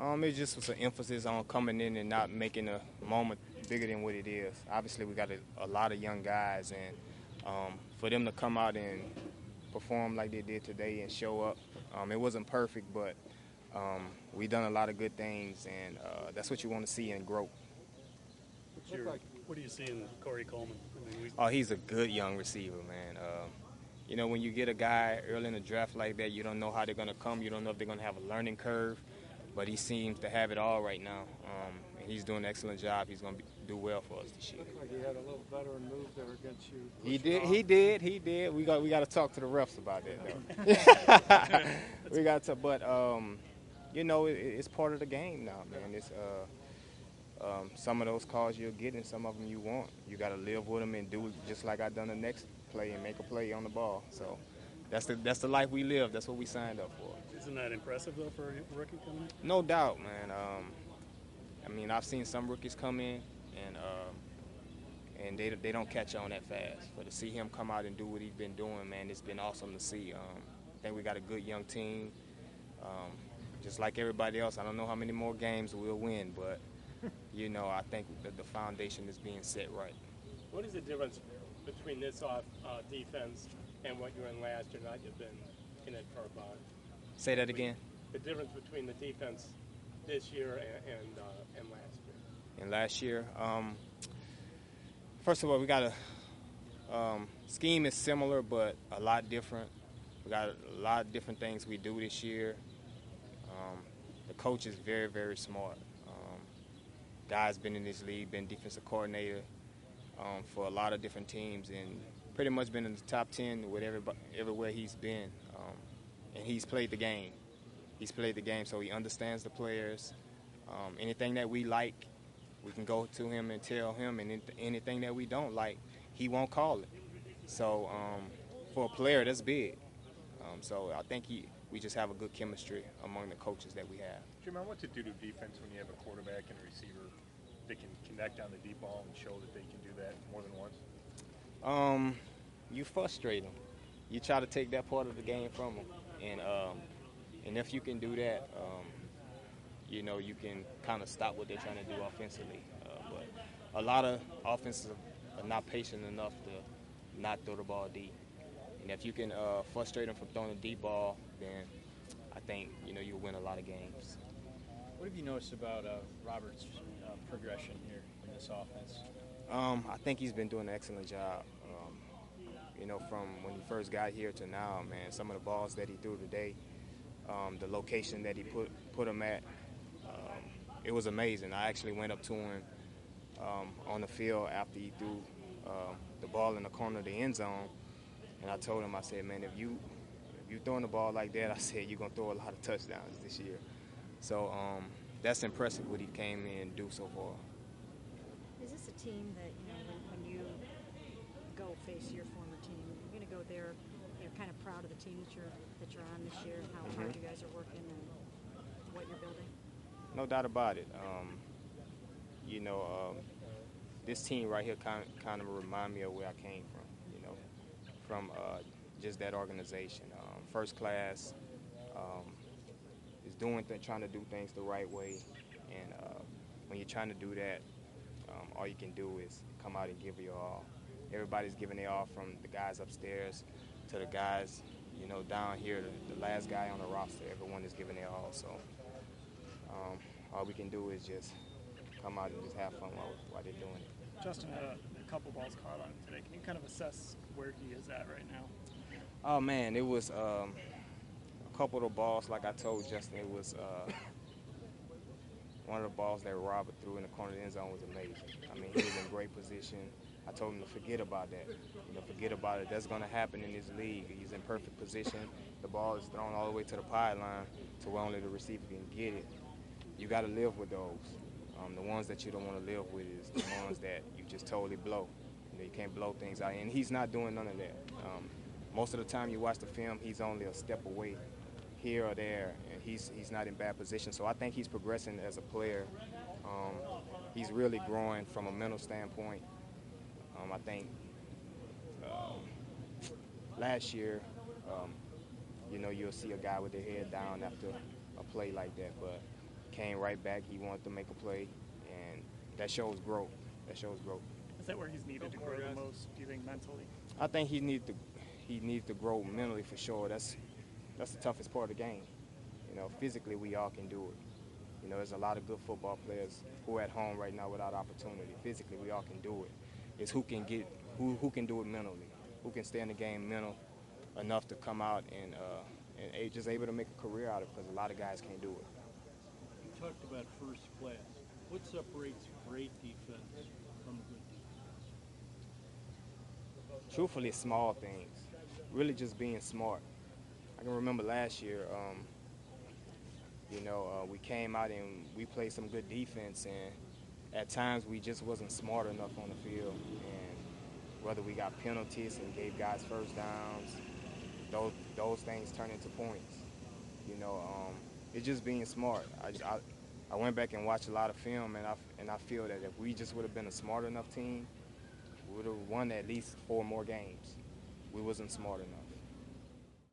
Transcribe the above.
It just was an emphasis on coming in and not making a moment bigger than what it is. Obviously, we got a lot of young guys, and for them to come out and perform like they did today and show up, it wasn't perfect, but we done a lot of good things, and that's what you want to see in growth. What do you see in Corey Coleman? He's a good young receiver, man. When you get a guy early in the draft like that, you don't know how they're going to come. You don't know if they're going to have a learning curve. But he seems to have it all right now. And he's doing an excellent job. He's going to do well for us this year. Looked like he had a little veteran move there against you. He did. We got to talk to the refs about that, though. We got to, but it's part of the game now, man. It's some of those calls you'll get, and some of them you won't. You got to live with them and do just like I done the next play and make a play on the ball. So that's the life we live. That's what we signed up for. Isn't that impressive, though, for a rookie coming in? No doubt, man. I've seen some rookies come in, and they don't catch on that fast. But to see him come out and do what he's been doing, man, it's been awesome to see. I think we got a good young team. Just like everybody else, I don't know how many more games we'll win, but, I think that the foundation is being set right. What is the difference between this defense and what you were in last year? Not you've been in it for about. Say that again. The difference between the defense this year and last year. And last year, first of all, we got a scheme is similar but a lot different. We got a lot of different things we do this year. The coach is very, very smart. Guy's been in this league, been defensive coordinator for a lot of different teams, and pretty much been in the top 10 with everywhere he's been. And he's played the game. So he understands the players. Anything that we like, we can go to him and tell him, and anything that we don't like, he won't call it. So for a player, that's big. So I think we just have a good chemistry among the coaches that we have. Jermaine, what to do to defense when you have a quarterback and a receiver that can connect on the deep ball and show that they can do that more than once? You frustrate them. You try to take that part of the game from them. And if you can do that, you can kind of stop what they're trying to do offensively. But a lot of offenses are not patient enough to not throw the ball deep. And if you can frustrate them from throwing the deep ball, then I think, you'll win a lot of games. What have you noticed about Robert's progression here in this offense? I think he's been doing an excellent job. From when he first got here to now, man, some of the balls that he threw today, the location that he put him at, it was amazing. I actually went up to him on the field after he threw the ball in the corner of the end zone, and I told him, I said, man, if you throwing the ball like that, I said, you're going to throw a lot of touchdowns this year. So that's impressive what he came in and do so far. Is this a team that, when you go face your former team, you're going to go there, you're kind of proud of the team that you're on this year, and how hard you guys are working and what you're building? No doubt about it. This team right here kind of remind me of where I came from, from just that organization. First class, is trying to do things the right way, and when you're trying to do that, all you can do is come out and give your all. Everybody's giving their all, from the guys upstairs to the guys, down here, the last guy on the roster. Everyone is giving their all. So all we can do is just come out and just have fun while they're doing it. Justin had a couple balls caught on him today. Can you kind of assess where he is at right now? Oh, man, it was a couple of the balls, like I told Justin, it was one of the balls that Robert threw in the corner of the end zone was amazing. I mean, he was in great position. I told him to forget about that. Forget about it. That's going to happen in this league. He's in perfect position. The ball is thrown all the way to the pylon to where only the receiver can get it. You got to live with those. The ones that you don't want to live with is the ones that you just totally blow. You can't blow things out. And he's not doing none of that. Most of the time you watch the film, he's only a step away here or there, and he's not in bad position. So I think he's progressing as a player. He's really growing from a mental standpoint. I think last year, you'll see a guy with their head down after a play like that. But came right back. He wanted to make a play, and that shows growth. That shows growth. Is that where he's needed to grow the most, do you think, mentally? I think he needs to grow mentally for sure. That's the toughest part of the game. You know, physically we all can do it. You know, there's a lot of good football players who are at home right now without opportunity. Physically we all can do it. It's who can do it mentally, who can stay in the game mental enough to come out and just able to make a career out of it, because a lot of guys can't do it. You talked about first class. What separates great defense from good defense? Truthfully, small things. Really just being smart. I can remember last year, we came out and we played some good defense, and at times we just wasn't smart enough on the field. And whether we got penalties and gave guys first downs, those things turn into points. It's just being smart. I went back and watched a lot of film, and I feel that if we just would have been a smart enough team, we would have won at least 4 more games. We wasn't smart enough.